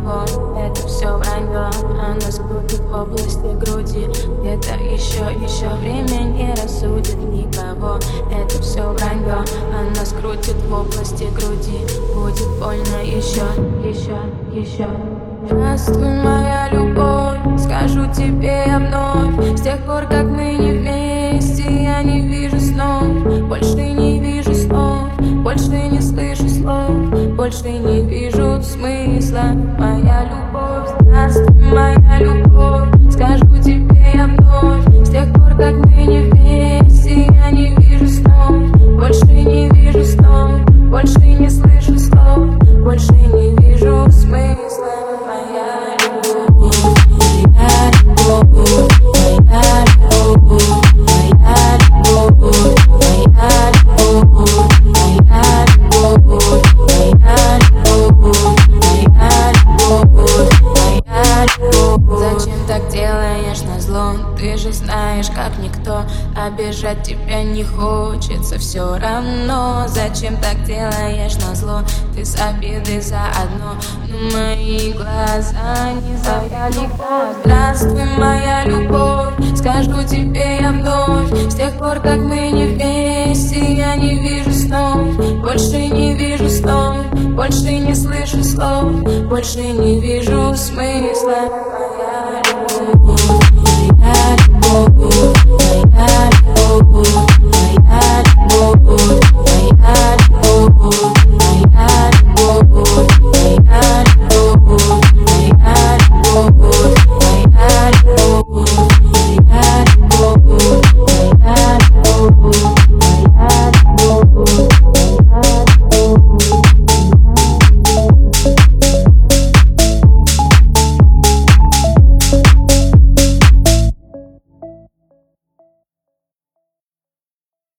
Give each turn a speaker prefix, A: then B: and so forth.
A: никого, это все вранье. Она скрутит в области груди, где-то еще время не рассудит никого. Это все вранье, она скрутит в области груди, будет больно еще. Здравствуй, моя любовь, скажу тебе я вновь. С тех пор, как мы не вместе, я не вижу снов, больше не вижу снов, больше не слышу слов, больше не вижу смысла. Моя любовь, здравствуй, моя любовь, скажу тебе я вновь. С тех пор, как мы не вместе, я не вижу снов, больше не вижу снов, больше не слышу слов, больше не вижу смысла. Моя любовь, моя любовь, моя любовь, моя любовь, моя любовь, моя любовь, моя любовь, моя любовь, моя любовь. Зачем так делаешь назло? Ты же знаешь, как никто, обижать тебя не хочется все равно. Зачем так делаешь назло? Ты с обидой заодно, но мои глаза не завяли. Здравствуй, моя любовь, скажу тебе я вновь. С тех пор, как мы не вместе, я не вижу снов, больше не вижу снов, больше не слышу слов, больше не вижу смысла.